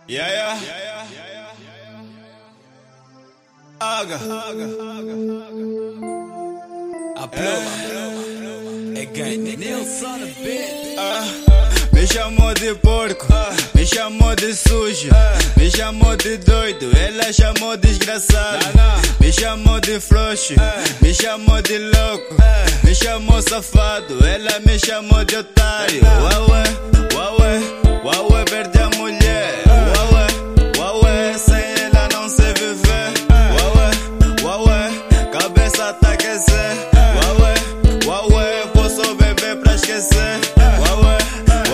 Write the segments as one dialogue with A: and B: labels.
A: Yeah. Aga. A pluma. É ganho. Nilson me chamou de porco, me chamou de sujo, me chamou de doido, ela chamou de desgraçado, me chamou de frouxo, me chamou de louco, me chamou safado, ela me chamou de otário. Uaué, perde a mulher. Uaué, sem ela não sei viver. Uaué, cabeça tá aquecer. Uaué, posso beber pra esquecer. Uaué.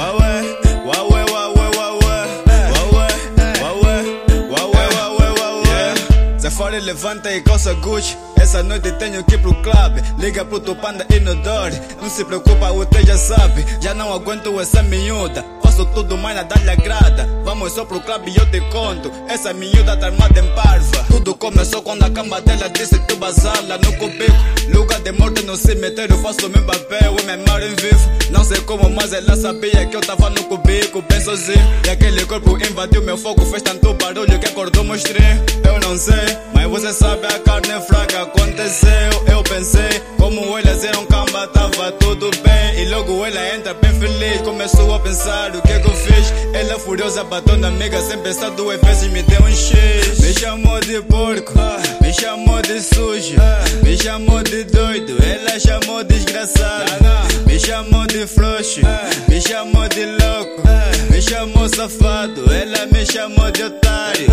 A: Se fora levanta e calça Gucci. Essa noite tenho que ir pro club. Liga pro teu panda e no door. Não se preocupa, o teu já sabe. Já não aguento essa miúda. Faço tudo, mas nada lhe agrada. Vamos só pro club e eu te conto. Essa miúda tá armada em parva. Tudo começou quando a cama dela disse tu basala no cubico. Lugar de morte no cemitério. Faço meu papel e me maro em vivo. Não sei como, mas ela sabia que eu tava no cubico bem sozinho. E aquele corpo invadiu meu fogo. Fez tanto barulho que acordou monstrinho. Eu não sei, mas você sabe a carne fraca. Aconteceu, eu pensei, como elas eram camba, tava tudo bem. E logo ela entra bem feliz, começou a pensar o que eu fiz. Ela furiosa bateu na amiga sem pensar duas vezes, me deu um X. Me chamou de porco, me chamou de sujo, me chamou de doido, ela chamou de desgraçado, me chamou de frouxo, me chamou de louco, me chamou safado, ela me chamou de otário.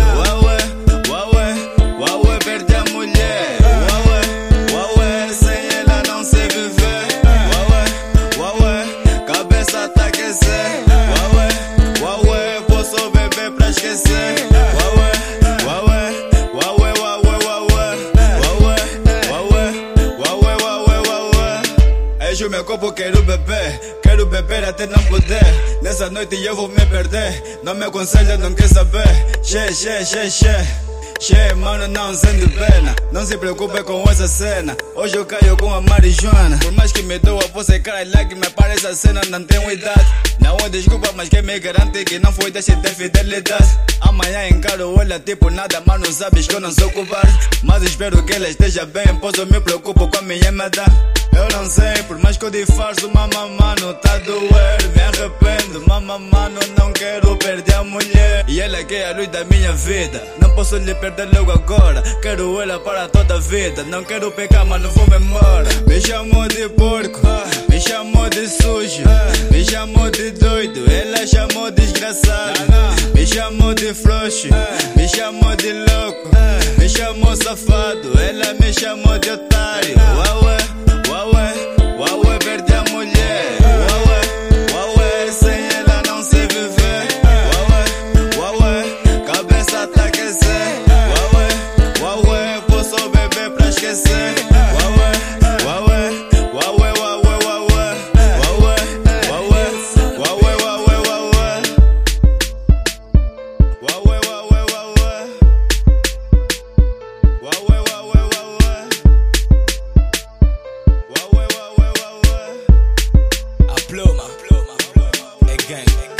A: Uaué, perde a mulher. Uaué, sem ela não sei viver. Uaué, cabeça tá aquecer. Uaué, posso beber pra esquecer. Uaué. Enche o meu copo, quero beber até não poder. Nessa noite eu vou me perder. Não me aconselha, não quer saber. Mano, não sente pena. Não se preocupe com essa cena. Hoje eu caio com a marijuana. Por mais que me doa, você cara e lágrima. Para essa cena, não tenho idade. Não é desculpa, mas quem me garante que não foi desse de fidelidade. Amanhã encaro ela tipo nada, mas não sabes que eu não sou covarde. Mas espero que ela esteja bem, pois eu me preocupo com a minha madame. Eu não sei, por mais que eu disfarço, mano, tá doer, me arrependo, mano, não quero perder a mulher. E ela que é a luz da minha vida, não posso lhe perder logo agora. Quero ela para toda a vida, não quero pecar, mas não vou me embora. Me chamou de porco, me chamou de sujo, me chamou de doido, ela chamou de desgraçado, me chamou de frouxo, me chamou de louco, me chamou safado, ela me chamou de otário. Uaué, perde a mulher. Uaué, sem ela não sei viver. Uaué, cabeça tá aquecer. Uaué, posso beber pra esquecer. Uaué. Pluma, é gang.